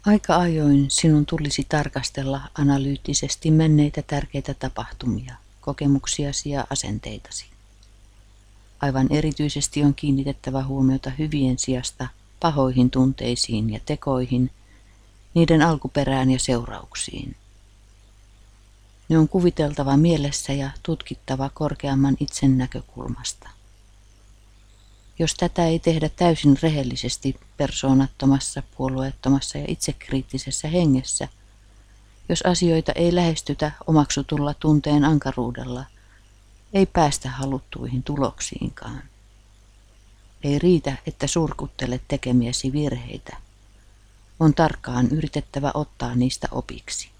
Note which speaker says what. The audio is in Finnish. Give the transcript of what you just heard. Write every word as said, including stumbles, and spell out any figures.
Speaker 1: Aika ajoin sinun tulisi tarkastella analyyttisesti menneitä tärkeitä tapahtumia, kokemuksiasi ja asenteitasi. Aivan erityisesti on kiinnitettävä huomiota hyvien sijasta pahoihin tunteisiin ja tekoihin, niiden alkuperään ja seurauksiin. Ne on kuviteltava mielessä ja tutkittava korkeamman itsen näkökulmasta. Jos tätä ei tehdä täysin rehellisesti persoonattomassa, puolueettomassa ja itsekriittisessä hengessä, jos asioita ei lähestytä omaksutulla tunteen ankaruudella, ei päästä haluttuihin tuloksiinkaan. Ei riitä, että surkuttelet tekemiesi virheitä. On tarkkaan yritettävä ottaa niistä opiksi.